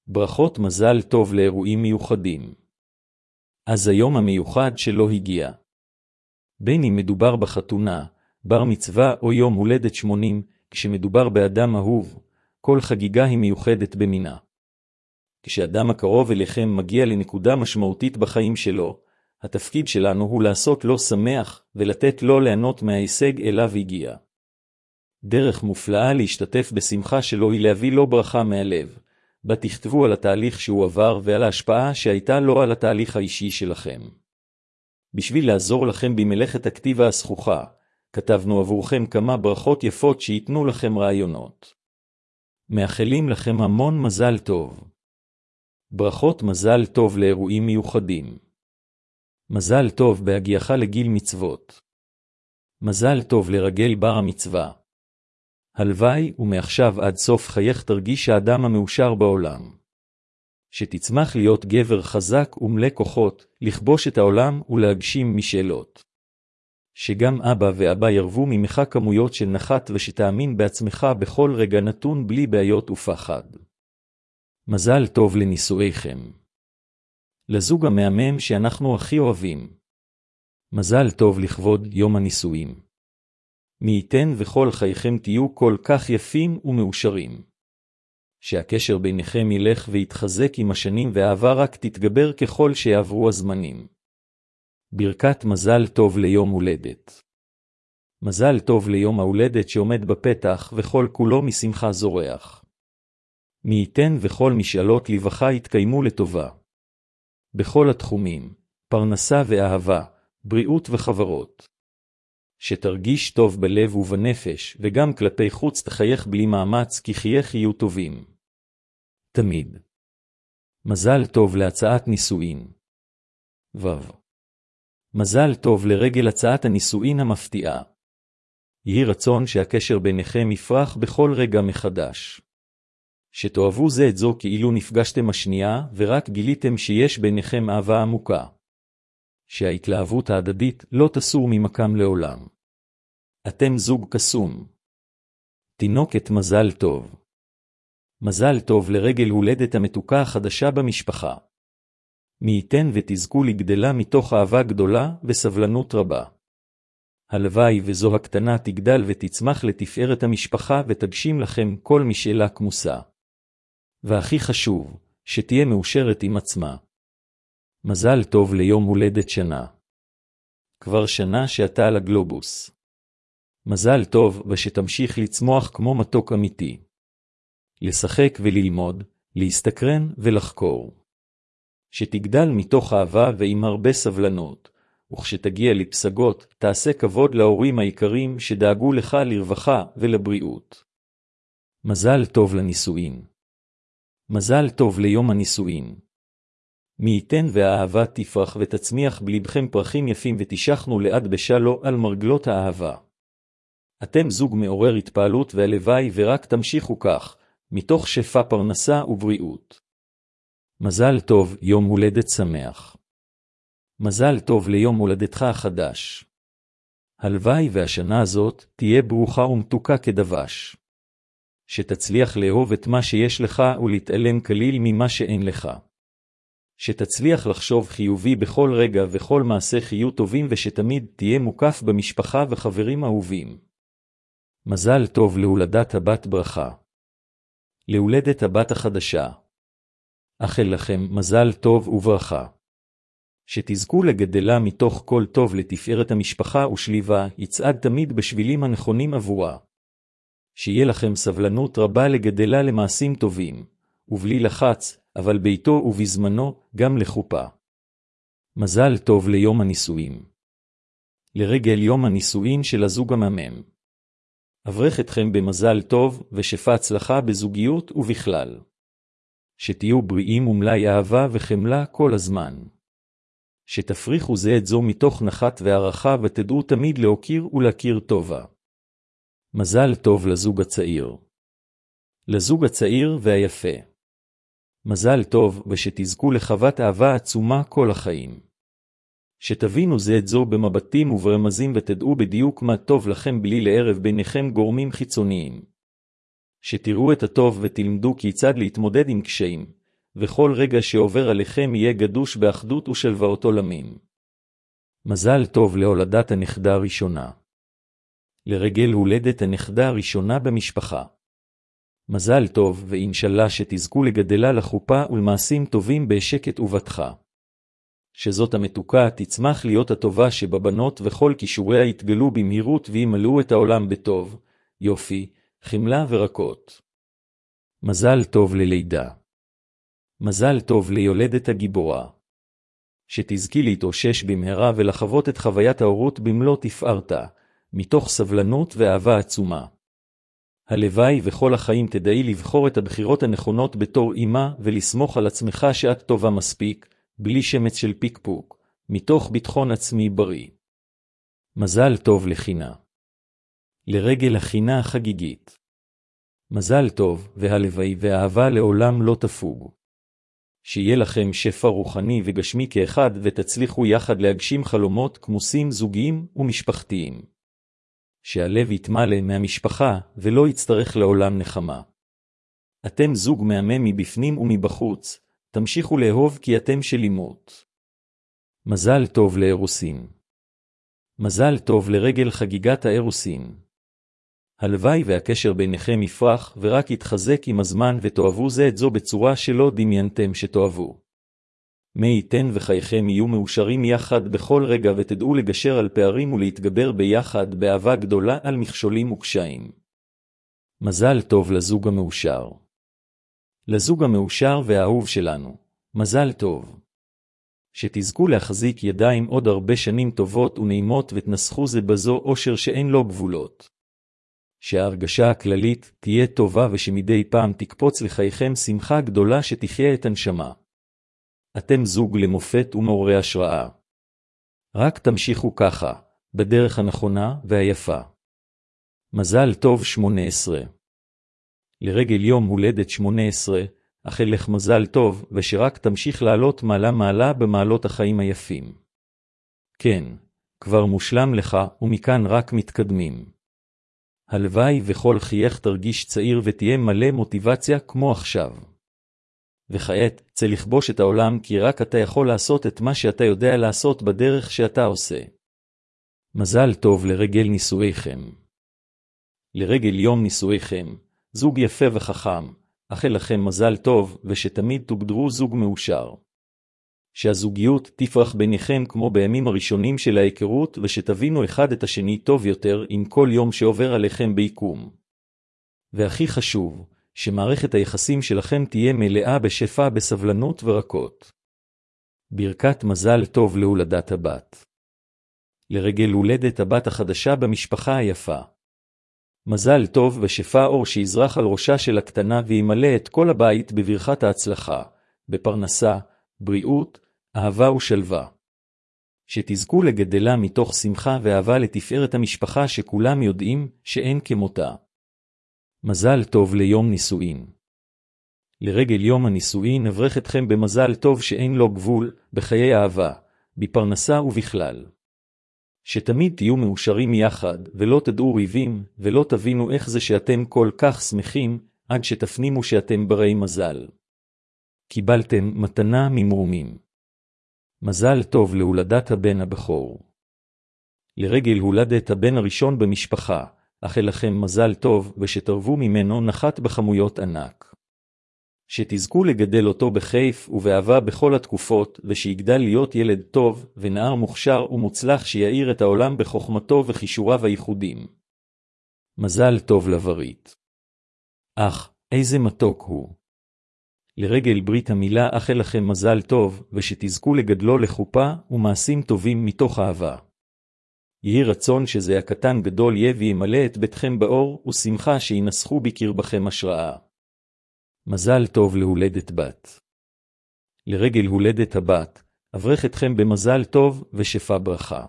ברכות מזל טוב לאירועים מיוחדים. אז היום המיוחד שלא הגיע. בין אם מדובר בחתונה, בר מצווה או יום הולדת 80, כשמדובר באדם אהוב, כל חגיגה היא מיוחדת במינה. כשאדם הקרוב אליכם מגיע לנקודה משמעותית בחיים שלו, התפקיד שלנו הוא לעשות לו שמח ולתת לו ליהנות מההישג אליו הגיע. דרך מופלאה להשתתף בשמחה שלו היא להביא לו ברכה מהלב, בה תכתבו על התהליך שהוא עבר ועל ההשפעה שהייתה לו על התהליך האישי שלכם. בשביל לעזור לכם במלאכת הכתיבה הסכוכה, כתבנו עבורכם כמה ברכות יפות שיתנו לכם רעיונות. מאחלים לכם המון מזל טוב. ברכות מזל טוב לאירועים מיוחדים. מזל טוב בהגיעך לגיל מצוות. מזל טוב לרגל בר המצווה. הלוואי ומעכשיו עד סוף חייך תרגיש האדם המאושר בעולם. שתצמח להיות גבר חזק ומלא כוחות, לכבוש את העולם ולהגשים משאלות. שגם אבא ואבא ירבו ממך כמויות של נחת ושתאמין בעצמך בכל רגע נתון בלי בעיות ופחד. מזל טוב לנישואיכם. לזוג המהמם שאנחנו הכי אוהבים. מזל טוב לכבוד יום הנישואים. מי ייתן וכל חייכם תהיו כל כך יפים ומאושרים. שהקשר ביניכם ילך ויתחזק עם השנים והאהבה רק תתגבר ככל שיעברו הזמנים. ברכת מזל טוב ליום הולדת. מזל טוב ליום ההולדת שעומד בפתח וכל כולו משמחה זורח. מי ייתן וכל משאלות לבך יתקיימו לטובה. בכל התחומים, פרנסה ואהבה, בריאות וחברות. שתרגיש טוב בלב ובנפש, וגם כלפי חוץ תחייך בלי מאמץ, כי חייך יהיו טובים. תמיד. מזל טוב להצעת נישואין. מזל טוב לרגל הצעת הנישואין המפתיעה. יהי רצון שהקשר ביניכם יפרח בכל רגע מחדש. שתאהבו זה את זו כאילו נפגשתם השנייה, ורק גיליתם שיש ביניכם אהבה עמוקה. שההתלהבות ההדדית לא תסור ממקם לעולם. אתם זוג קסום. תינוקת מזל טוב. מזל טוב לרגל הולדת המתוקה החדשה במשפחה. מי ייתן ותזכו לגדלה מתוך אהבה גדולה וסבלנות רבה. הלוואי וזו הקטנה תגדל ותצמח לתפארת המשפחה ותגשים לכם כל משאלה כמוסה. והכי חשוב, שתהיה מאושרת עם עצמה. מזל טוב ליום הולדת שנה. כבר שנה שאתה על הגלובוס. מזל טוב ושתמשיך לצמוח כמו מתוק אמיתי. לשחק וללמוד, להסתקרן ולחקור. שתגדל מתוך אהבה ועם הרבה סבלנות, וכשתגיע לפסגות, תעשה כבוד להורים היקרים שדאגו לך לרווחה ולבריאות. מזל טוב לנישואין. מזל טוב ליום הנישואין. מי ייתן והאהבה תפרח ותצמיח בלבכם פרחים יפים ותשכנו לעד בשלו על מרגלות האהבה. אתם זוג מעורר התפעלות והלוואי ורק תמשיכו כך, מתוך שפע פרנסה ובריאות. מזל טוב יום הולדת שמח. מזל טוב ליום הולדתך החדש. הלוואי והשנה הזאת תהיה ברוכה ומתוקה כדבש. שתצליח לאהוב את מה שיש לך ולהתעלם כליל ממה שאין לך. שתצליח לחשוב חיובי בכל רגע וכל מעשה יהיו טובים ושתמיד תהיה מוקף במשפחה וחברים אהובים. מזל טוב להולדת הבת ברכה. להולדת הבת החדשה. אכל לכם מזל טוב וברכה. שתזכו לגדלה מתוך כל טוב לתפארת המשפחה ושליבה, יצעד תמיד בשבילים הנכונים עבורה. שיהיה לכם סבלנות רבה לגדלה למעשים טובים, ובלי לחץ, אבל ביתו ובזמנו גם לחופה. מזל טוב ליום הנישואין. לרגל יום הנישואין של הזוג המהמם. אברך אתכם במזל טוב ושפע הצלחה בזוגיות ובכלל. שתהיו בריאים ומלאי אהבה וחמלה כל הזמן. שתפריחו זה את זו מתוך נחת והערכה ותדעו תמיד להוקיר ולהכיר טובה. מזל טוב לזוג הצעיר. לזוג הצעיר והיפה. מזל טוב ושתזכו לחוות אהבה עצומה כל החיים. שתבינו זה את זו במבטים וברמזים ותדעו בדיוק מה טוב לכם בלי לערב ביניכם גורמים חיצוניים. שתראו את הטוב ותלמדו כיצד להתמודד עם קשיים, וכל רגע שעובר עליכם יהיה גדוש באחדות ושלוואות עולמים. מזל טוב להולדת הנכדה הראשונה. לרגל הולדת הנכדה הראשונה במשפחה. מזל טוב ואינשאללה שתזכו לגדלה לחופה ולמעשים טובים בשקט ובטחה. שזאת המתוקה תצמח להיות הטובה שבבנות וכל כישוריה יתגלו במהירות וימלאו את העולם בטוב, יופי, חמלה ורקות. מזל טוב ללידה. מזל טוב ליולדת הגיבורה. שתזכי להתאושש במהרה ולחוות את חוויית ההורות במלוא תפארתה, מתוך סבלנות ואהבה עצומה. הלוואי וכל החיים תדעי לבחור את הבחירות הנכונות בתור אמא ולסמוך על עצמך שאת טובה מספיק, בלי שמץ של פיקפוק, מתוך ביטחון עצמי בריא. מזל טוב לחינה. לרגל החינה החגיגית. מזל טוב והלוואי והאהבה לעולם לא תפוג. שיהיה לכם שפע רוחני וגשמי כאחד ותצליחו יחד להגשים חלומות כמוסים זוגיים ומשפחתיים. שהלב יתמלא מהמשפחה ולא יצטרך לעולם נחמה. אתם זוג מהמם מבפנים ומבחוץ, תמשיכו לאהוב כי אתם של אימות. מזל טוב לאירוסין. מזל טוב לרגל חגיגת האירוסין. הלוואי והקשר ביניכם יפרח ורק יתחזק עם הזמן ותאהבו זה את זו בצורה שלא דמיינתם שתאהבו. מי ייתן וחייכם יהיו מאושרים יחד בכל רגע ותדעו לגשר על פערים ולהתגבר ביחד באהבה גדולה על מכשולים וקשיים. מזל טוב לזוג המאושר. לזוג המאושר והאהוב שלנו, מזל טוב. שתזכו להחזיק ידיים עוד הרבה שנים טובות ונעימות ותנסחו זה בזו אושר שאין לו גבולות. שההרגשה הכללית תהיה טובה ושמדי פעם תקפוץ לחייכם שמחה גדולה שתחיה את הנשמה. אתם זוג למופת ומעוררי השראה. רק תמשיכו ככה, בדרך הנכונה והיפה. מזל טוב 18. לרגל יום הולדת 18, אכל לך מזל טוב ושרק תמשיך לעלות מעלה במעלות החיים היפים. כן, כבר מושלם לך ומכאן רק מתקדמים. הלוואי וכל חייך תרגיש צעיר ותהיה מלא מוטיבציה כמו עכשיו. וכעת, צא לכבוש את העולם כי רק אתה יכול לעשות את מה שאתה יודע לעשות בדרך שאתה עושה. מזל טוב לרגל נישואיכם. לרגל יום נישואיכם, זוג יפה וחכם, אכל לכם מזל טוב ושתמיד תוגדרו זוג מאושר. שהזוגיות תפרח ביניכם כמו בימים הראשונים של ההיכרות ושתבינו אחד את השני טוב יותר עם כל יום שעובר עליכם ביקום. והכי חשוב, שמערכת היחסים שלכם תהיה מלאה בשפע בסבלנות ורקות. ברכת מזל טוב להולדת הבת. לרגל הולדת הבת החדשה במשפחה היפה. מזל טוב ושפע אור שיזרח על ראשה של הקטנה וימלא את כל הבית בברכת ההצלחה, בפרנסה, בריאות, אהבה ושלווה. שתזכו לגדלה מתוך שמחה ואהבה לתפארת המשפחה שכולם יודעים שאין כמותה. מזל טוב ליום נישואין. לרגל יום הנישואין אברך אתכם במזל טוב שאין לו גבול, בחיי אהבה, בפרנסה ובכלל. שתמיד תהיו מאושרים יחד ולא תדעו ריבים ולא תבינו איך זה שאתם כל כך שמחים עד שתפנימו שאתם ברי מזל. קיבלתם מתנה ממרומים. מזל טוב להולדת הבן הבכור. לרגל הולדת הבן הראשון במשפחה, אכל לכם מזל טוב ושתרבו ממנו נחת בחמויות ענק. שתזכו לגדל אותו בחיף ובאהבה בכל התקופות ושיגדל להיות ילד טוב ונער מוכשר ומוצלח שיעיר את העולם בחוכמתו וכישוריו הייחודים. מזל טוב לברית. אך, איזה מתוק הוא. לרגל ברית המילה אכל לכם מזל טוב ושתזכו לגדלו לחופה ומעשים טובים מתוך אהבה. יהי רצון שזה הקטן גדול יהיה וימלא את ביתכם באור ושמחה שינסחו בקרבכם השראה. מזל טוב להולדת בת. לרגל הולדת הבת, אברך אתכם במזל טוב ושפע ברכה.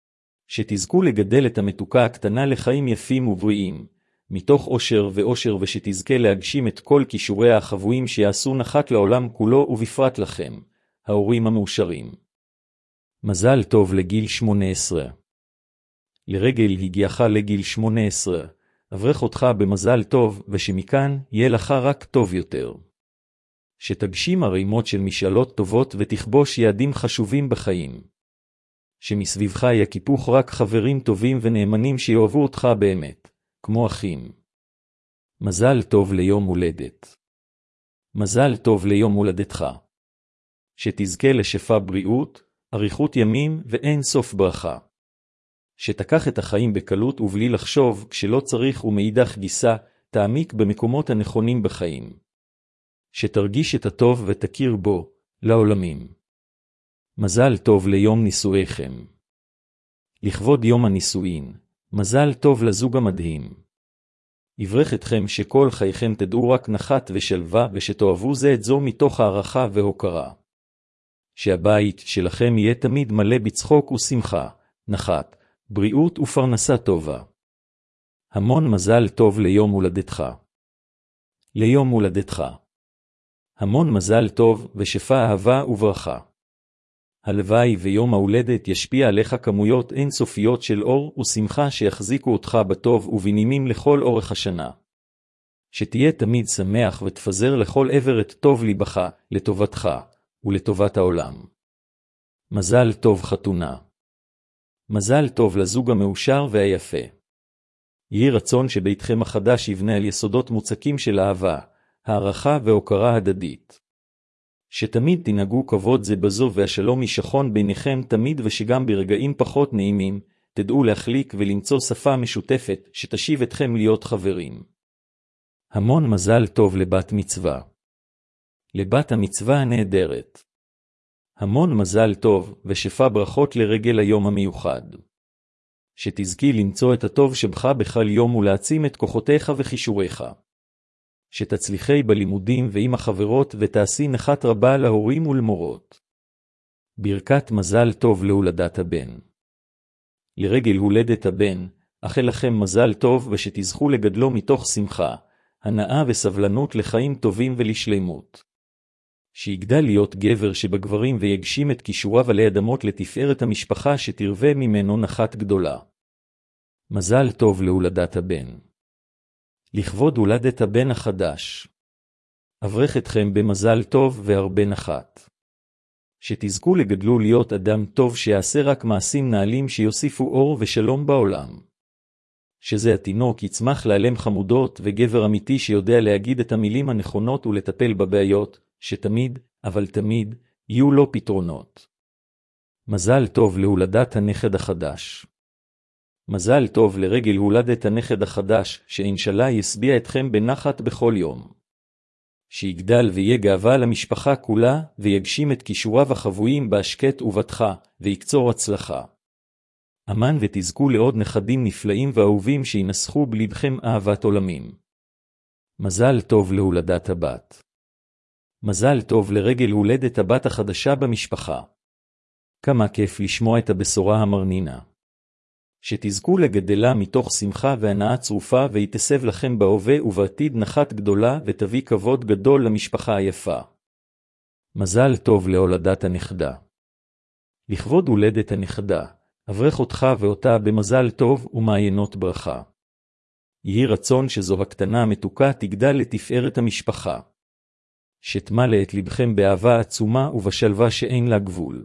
שתזכו לגדל את המתוקה הקטנה לחיים יפים ובריאים, מתוך אושר ואושר ושתזכה להגשים את כל כישוריה החבויים שיעשו נחת לעולם כולו ובפרט לכם, ההורים המאושרים. מזל טוב לגיל 18. לרגל הגיעך לגיל 18, אברך אותך במזל טוב ושמכאן יהיה לך רק טוב יותר. שתגשים ערימות של משאלות טובות ותכבוש יעדים חשובים בחיים. שמסביבך יקיפוך רק חברים טובים ונאמנים שיאהבו אותך באמת, כמו אחים. מזל טוב ליום הולדת. מזל טוב ליום הולדתך. שתזכה לשפע בריאות, אריכות ימים ואין סוף ברכה. שתקח את החיים בקלות ובלי לחשוב כשלא צריך ומאידך גיסה, תעמיק במקומות הנכונים בחיים. שתרגיש את הטוב ותכיר בו, לעולמים. מזל טוב ליום נישואיכם. לכבוד יום הנישואין, מזל טוב לזוג המדהים. יברך אתכם שכל חייכם תדעו רק נחת ושלווה ושתאהבו זה את זו מתוך הערכה והוקרה. שהבית שלכם יהיה תמיד מלא בצחוק ושמחה, נחת, בריאות ופרנסה טובה. המון מזל טוב ליום הולדתך. ליום הולדתך. המון מזל טוב ושפע אהבה וברכה. הלוואי ויום ההולדת ישפיע עליך כמויות אינסופיות של אור ושמחה שיחזיקו אותך בטוב ובנימים לכל אורך השנה. שתהיה תמיד שמח ותפזר לכל עבר את טוב ליבך, לטובתך ולטובת העולם. מזל טוב חתונה. מזל טוב לזוג המאושר והיפה. יהי רצון שביתכם החדש יבנה על יסודות מוצקים של אהבה, הערכה והוקרה הדדית. שתמיד תנהגו כבוד זה בזו והשלום ישכון ביניכם תמיד ושגם ברגעים פחות נעימים, תדעו להחליק ולמצוא שפה משותפת שתשיב אתכם להיות חברים. המון מזל טוב לבת מצווה. לבת המצווה הנהדרת. המון מזל טוב ושפע ברכות לרגל היום המיוחד. שתזכי למצוא את הטוב שבך בכל יום ולהעצים את כוחותיך וכישוריך. שתצליחי בלימודים ועם החברות ותעשי נחת רבה להורים ולמורות. ברכת מזל טוב להולדת הבן. לרגל הולדת הבן, אאחל לכם מזל טוב ושתזכו לגדלו מתוך שמחה, הנאה וסבלנות לחיים טובים ולשלמות. שיגדל להיות גבר שבגברים ויגשים את כישוריו עלי אדמות לתפארת המשפחה שתרווה ממנו נחת גדולה. מזל טוב להולדת הבן. לכבוד הולדת הבן החדש. אברך אתכם במזל טוב והרבה נחת. שתזכו לגדלו להיות אדם טוב שיעשה רק מעשים נעלים שיוסיפו אור ושלום בעולם. שזה התינוק יצמח לעלם חמודות וגבר אמיתי שיודע להגיד את המילים הנכונות ולטפל בבעיות, שתמיד, אבל תמיד, יהיו לו פתרונות. מזל טוב להולדת הנכד החדש. מזל טוב לרגל הולדת הנכד החדש, שאינשאללה ישביע אתכם בנחת בכל יום. שיגדל ויהיה גאווה למשפחה כולה, ויגשים את כישוריו החבויים בהשקט ובטחה, ויקצור הצלחה. אמן ותזכו לעוד נכדים נפלאים ואהובים שינסחו בלבכם אהבת עולמים. מזל טוב להולדת הבת. מזל טוב לרגל הולדת הבת החדשה במשפחה. כמה כיף לשמוע את הבשורה המרנינה. שתזכו לגדלה מתוך שמחה והנאה צרופה ויתסב לכם בהווה ובעתיד נחת גדולה ותביא כבוד גדול למשפחה היפה. מזל טוב להולדת הנכדה. לכבוד הולדת הנכדה, אברך אותך ואותה במזל טוב ומעיינות ברכה. יהי רצון שזו הקטנה המתוקה תגדל לתפארת המשפחה. שתמלא את לבכם באהבה עצומה ובשלווה שאין לה גבול.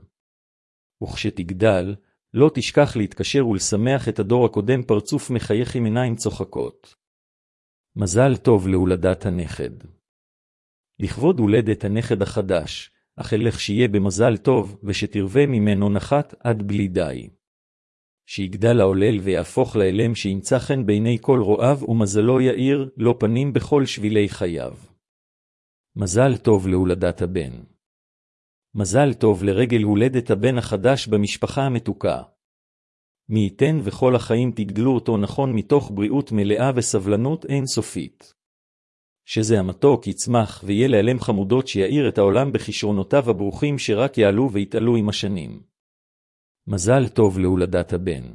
וכשתגדל, לא תשכח להתקשר ולשמח את הדור הקודם פרצוף מחייך עם עיניים צוחקות. מזל טוב להולדת הנכד. לכבוד הולדת הנכד החדש, אאחל לך שיהיה במזל טוב ושתרווה ממנו נחת עד בלי די. שיגדל העולל ויהפוך לאלם שימצא חן בעיני כל רואיו ומזלו יאיר לו פנים בכל שבילי חייו. מזל טוב להולדת הבן. מזל טוב לרגל הולדת הבן החדש במשפחה המתוקה. מי ייתן וכל החיים תגדלו אותו נכון מתוך בריאות מלאה וסבלנות אינסופית. שזה המתוק יצמח ויהיה להלם חמודות שיעיר את העולם בכישרונותיו הברוכים שרק יעלו ויתעלו עם השנים. מזל טוב להולדת הבן.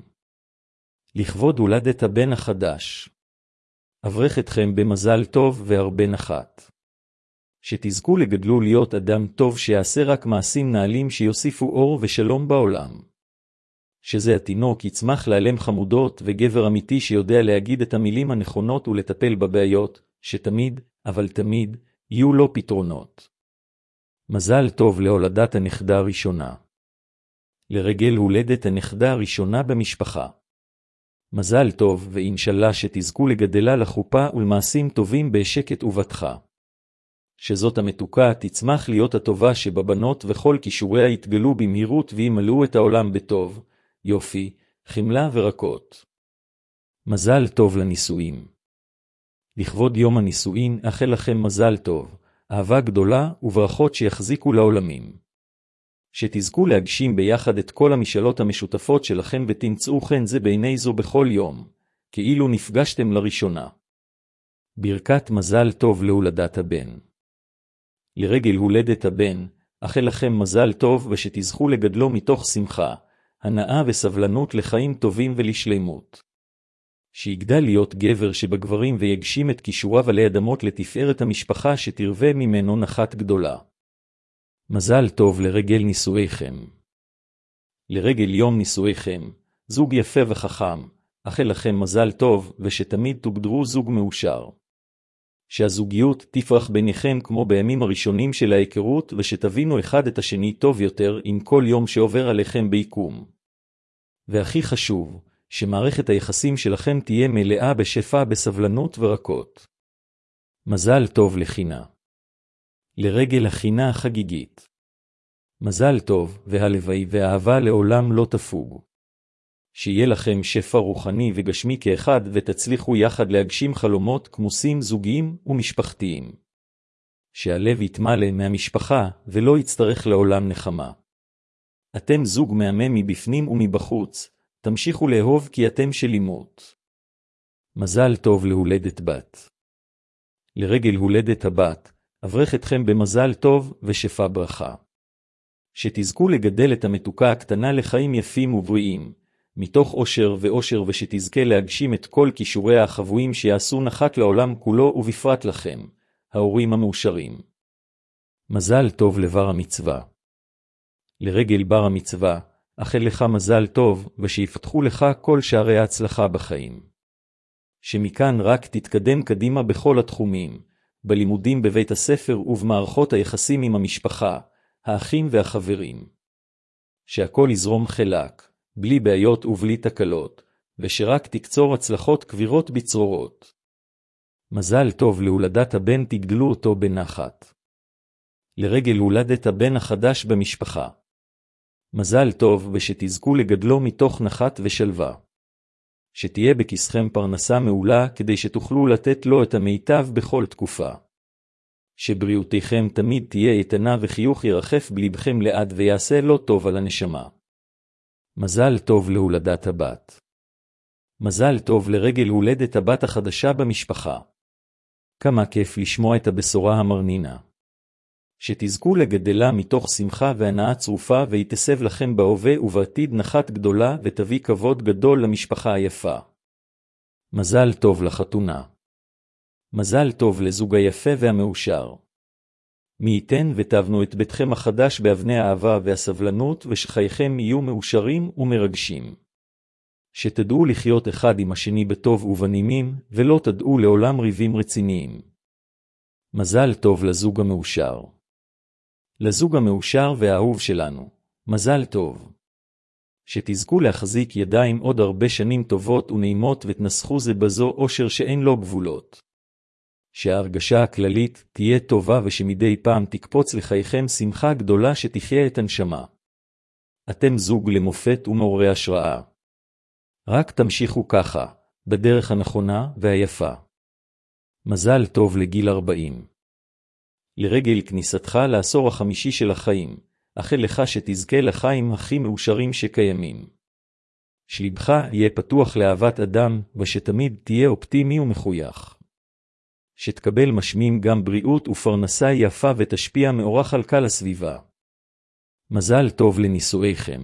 לכבוד הולדת הבן החדש. אברך אתכם במזל טוב והרבה נחת. שתזכו לגדלו להיות אדם טוב שיעשה רק מעשים נעלים שיוסיפו אור ושלום בעולם. שזה התינוק יצמח להלם חמודות וגבר אמיתי שיודע להגיד את המילים הנכונות ולטפל בבעיות, שתמיד, אבל תמיד, יהיו לו פתרונות. מזל טוב להולדת הנכדה הראשונה. לרגל הולדת הנכדה הראשונה במשפחה. מזל טוב ואינשאללה שתזכו לגדלה לחופה ולמעשים טובים בשקט ובטחה. שזאת המתוקה תצמח להיות הטובה שבבנות וכל כישוריה יתגלו במהירות וימלאו את העולם בטוב, יופי, חמלה ורקות. מזל טוב לנישואין. לכבוד יום הנישואין אאחל לכם מזל טוב, אהבה גדולה וברכות שיחזיקו לעולמים. שתזכו להגשים ביחד את כל המשאלות המשותפות שלכם ותמצאו חן זה בעיני זו בכל יום, כאילו נפגשתם לראשונה. ברכת מזל טוב להולדת הבן. לרגל הולדת הבן, אאחל לכם מזל טוב ושתזכו לגדלו מתוך שמחה, הנאה וסבלנות לחיים טובים ולשלימות. שיגדל להיות גבר שבגברים ויגשים את כישוריו עלי אדמות לתפארת המשפחה שתרווה ממנו נחת גדולה. מזל טוב לרגל נישואיכם. לרגל יום נישואיכם, זוג יפה וחכם, אאחל לכם מזל טוב ושתמיד תוגדרו זוג מאושר. שהזוגיות תפרח ביניכם כמו בימים הראשונים של ההיכרות ושתבינו אחד את השני טוב יותר עם כל יום שעובר עליכם ביקום. והכי חשוב, שמערכת היחסים שלכם תהיה מלאה בשפע בסבלנות ורקות. מזל טוב לחינה. לרגל החינה החגיגית. מזל טוב והלוואי והאהבה לעולם לא תפוג. שיהיה לכם שפע רוחני וגשמי כאחד ותצליחו יחד להגשים חלומות כמוסים זוגיים ומשפחתיים. שהלב יתמלא מהמשפחה ולא יצטרך לעולם נחמה. אתם זוג מהמם מבפנים ומבחוץ, תמשיכו לאהוב כי אתם שלימות. מזל טוב להולדת בת. לרגל הולדת הבת, אברך אתכם במזל טוב ושפע ברכה. שתזכו לגדל את המתוקה הקטנה לחיים יפים ובריאים, מתוך אושר ואושר ושתזכה להגשים את כל כישוריה החבויים שיעשו נחת לעולם כולו ובפרט לכם, ההורים המאושרים. מזל טוב לבר המצווה. לרגל בר המצווה, אאחל לך מזל טוב ושיפתחו לך כל שערי ההצלחה בחיים. שמכאן רק תתקדם קדימה בכל התחומים, בלימודים בבית הספר ובמערכות היחסים עם המשפחה, האחים והחברים. שהכל יזרום חלק, בלי בעיות ובלי תקלות, ושרק תקצור הצלחות כבירות בצרורות. מזל טוב להולדת הבן תגדלו אותו בנחת. לרגל הולדת הבן החדש במשפחה. מזל טוב ושתזכו לגדלו מתוך נחת ושלווה. שתהיה בכיסכם פרנסה מעולה כדי שתוכלו לתת לו את המיטב בכל תקופה. שבריאותיכם תמיד תהיה איתנה וחיוך ירחף בלבכם לעד ויעשה לו טוב על הנשמה. מזל טוב להולדת הבת. מזל טוב לרגל הולדת הבת החדשה במשפחה. כמה כיף לשמוע את הבשורה המרנינה. שתזכו לגדלה מתוך שמחה והנאה צרופה ויתסב לכם בהווה ובעתיד נחת גדולה ותביא כבוד גדול למשפחה היפה. מזל טוב לחתונה. מזל טוב לזוג היפה והמאושר. מי ייתן ותבנו את ביתכם החדש באבני האהבה והסבלנות ושחייכם יהיו מאושרים ומרגשים. שתדעו לחיות אחד עם השני בטוב ובנימים ולא תדעו לעולם ריבים רציניים. מזל טוב לזוג המאושר. לזוג המאושר והאהוב שלנו, מזל טוב. שתזכו להחזיק ידיים עוד הרבה שנים טובות ונעימות ותנסחו זה בזו אושר שאין לו גבולות. שההרגשה הכללית תהיה טובה ושמדי פעם תקפוץ לחייכם שמחה גדולה שתחיה את הנשמה. אתם זוג למופת ומעוררי השראה. רק תמשיכו ככה, בדרך הנכונה והיפה. מזל טוב לגיל 40. לרגל כניסתך לעשור החמישי של החיים, אאחל לך שתזכה לחיים הכי מאושרים שקיימים. שלבך יהיה פתוח לאהבת אדם ושתמיד תהיה אופטימי ומחוייך. שתקבל משמים גם בריאות ופרנסה יפה ותשפיע מאורח חלקה לסביבה. מזל טוב לנישואיכם.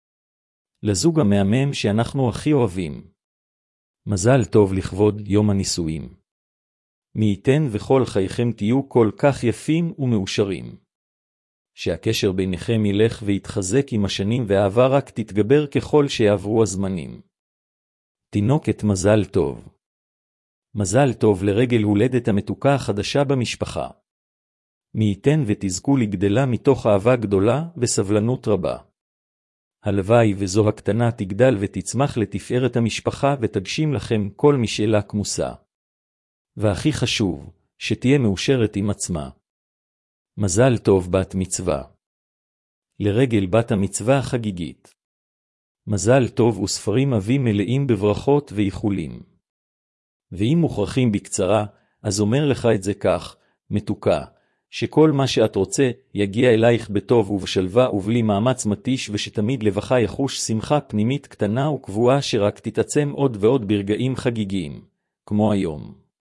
לזוג המהמם שאנחנו הכי אוהבים. מזל טוב לכבוד יום הנישואים. מי ייתן וכל חייכם תהיו כל כך יפים ומאושרים. שהקשר ביניכם ילך ויתחזק עם השנים והאהבה רק תתגבר ככל שיעברו הזמנים. תינוקת מזל טוב. מזל טוב לרגל הולדת המתוקה החדשה במשפחה. מי ייתן ותזכו לגדלה מתוך אהבה גדולה וסבלנות רבה. הלוואי וזו הקטנה תגדל ותצמח לתפארת המשפחה ותגשים לכם כל משאלה כמוסה. והכי חשוב, שתהיה מאושרת עם עצמה. מזל טוב בת מצווה. לרגל בת המצווה החגיגית. מזל טוב וספרים אבים מלאים בברכות ואיחולים. ואם מוכרחים בקצרה, אז אומר לך את זה כך, מתוקה, שכל מה שאת רוצה יגיע אלייך בטוב ובשלווה ובלי מאמץ מתיש, ושתמיד לבך יחוש שמחה פנימית קטנה וקבועה שרק תתעצם עוד ועוד ברגעים חגיגיים, כמו היום.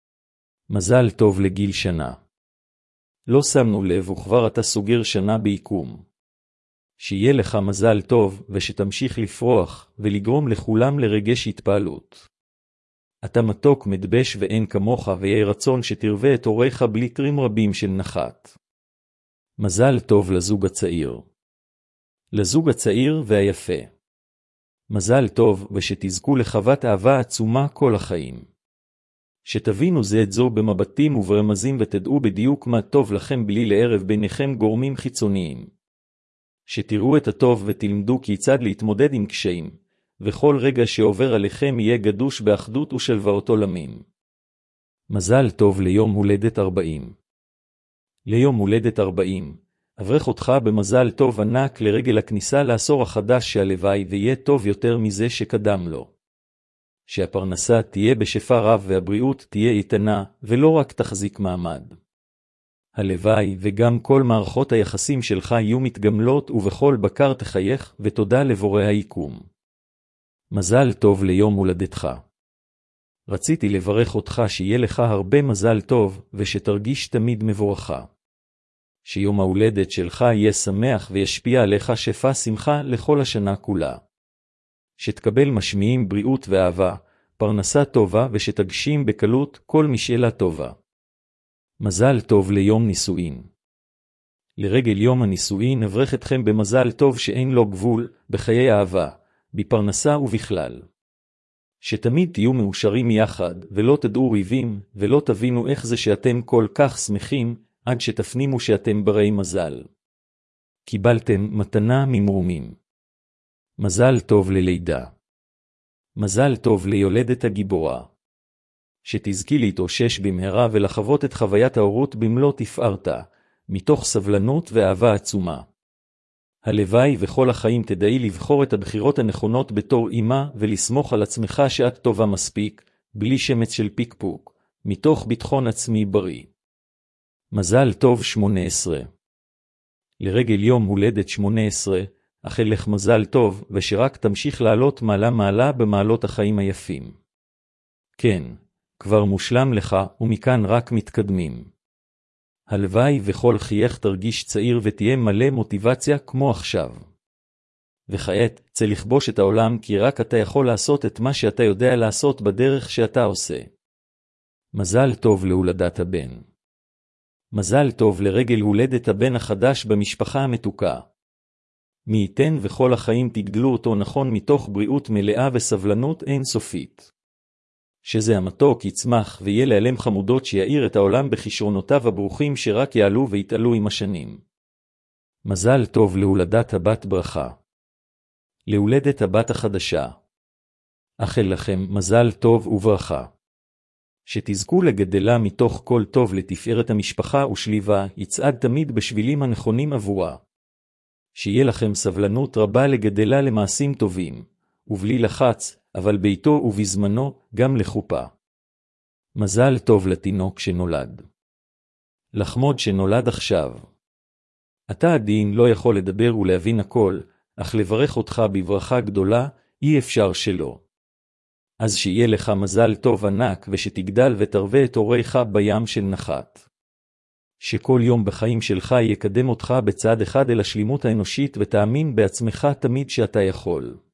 מזל טוב לגיל שנה. לא שמנו לב וכבר אתה סוגר שנה בעיקום. שיהיה לך מזל טוב ושתמשיך לפרוח ולגרום לכולם לרגש התפעלות. אתה מתוק מדבש ואין כמוך, ויהי רצון שתרווה את הוריך בלי טרים רבים של נחת. מזל טוב לזוג הצעיר. לזוג הצעיר והיפה. מזל טוב ושתזכו לחוות אהבה עצומה כל החיים. שתבינו זה את זו במבטים וברמזים ותדעו בדיוק מה טוב לכם בלי לערב ביניכם גורמים חיצוניים. שתראו את הטוב ותלמדו כיצד להתמודד עם קשיים, וכל רגע שעובר עליכם יהיה גדוש באחדות ושלוואות עולמים. מזל טוב ליום הולדת 40. ליום הולדת 40, אברך אותך במזל טוב ענק לרגל הכניסה לעשור החדש, שהלוואי ויהיה טוב יותר מזה שקדם לו. שהפרנסה תהיה בשפע רב והבריאות תהיה איתנה, ולא רק תחזיק מעמד. הלוואי וגם כל מערכות היחסים שלך יהיו מתגמלות, ובכל בקר תחייך ותודה לבורא היקום. מזל טוב ליום הולדתך. רציתי לברך אותך שיהיה לך הרבה מזל טוב, ושתרגיש תמיד מבורכה. שיום ההולדת שלך יהיה שמח וישפיע עליך שפע שמחה לכל השנה כולה. שתקבל משמיעים בריאות ואהבה, פרנסה טובה, ושתגשים בקלות כל משאלה טובה. מזל טוב ליום נישואין. לרגל יום הנישואין אברך אתכם במזל טוב שאין לו גבול, בחיי אהבה, בפרנסה ובכלל. שתמיד תהיו מאושרים יחד, ולא תדעו ריבים, ולא תבינו איך זה שאתם כל כך שמחים, עד שתפנימו שאתם ברי מזל. קיבלתם מתנה ממרומים. מזל טוב ללידה. מזל טוב ליולדת הגיבורה. שתזכי להתאושש במהרה ולחוות את חוויית ההורות במלוא תפארתה, מתוך סבלנות ואהבה עצומה. הלוואי וכל החיים תדעי לבחור את הבחירות הנכונות בתור אמא, ולסמוך על עצמך שאת טובה מספיק, בלי שמץ של פיקפוק, מתוך ביטחון עצמי בריא. מזל טוב 18. לרגל יום הולדת 18, אכל לך מזל טוב, ושרק תמשיך לעלות מעלה מעלה במעלות החיים היפים. כן, כבר מושלם לך, ומכאן רק מתקדמים. הלוואי וכל חייך תרגיש צעיר ותהיה מלא מוטיבציה כמו עכשיו. וכעת, צא לכבוש את העולם, כי רק אתה יכול לעשות את מה שאתה יודע לעשות בדרך שאתה עושה. מזל טוב להולדת הבן. מזל טוב לרגל הולדת הבן החדש במשפחה המתוקה. מי ייתן וכל החיים תגדלו אותו נכון מתוך בריאות מלאה וסבלנות אין סופית. שזה המתוק יצמח ויהיה להלם חמודות שיעיר את העולם בכישרונותיו הברוכים שרק יעלו ויתעלו עם השנים. מזל טוב להולדת הבת ברכה. להולדת הבת החדשה. אכל לכם מזל טוב וברכה. שתזכו לגדלה מתוך כל טוב לתפארת המשפחה ושליבה, יצעד תמיד בשבילים הנכונים עבורה. שיהיה לכם סבלנות רבה לגדלה למעשים טובים, ובלי לחץ, אבל ביתו ובזמנו גם לחופה. מזל טוב לתינוק שנולד. לחמוד שנולד עכשיו. אתה עדין לא יכול לדבר ולהבין הכל, אך לברך אותך בברכה גדולה, אי אפשר שלא. אז שיהיה לך מזל טוב ענק ושתגדל ותרווה את הוריך בים של נחת. שכל יום בחיים שלך יקדם אותך בצעד אחד אל השלימות האנושית ותאמין בעצמך תמיד שאתה יכול.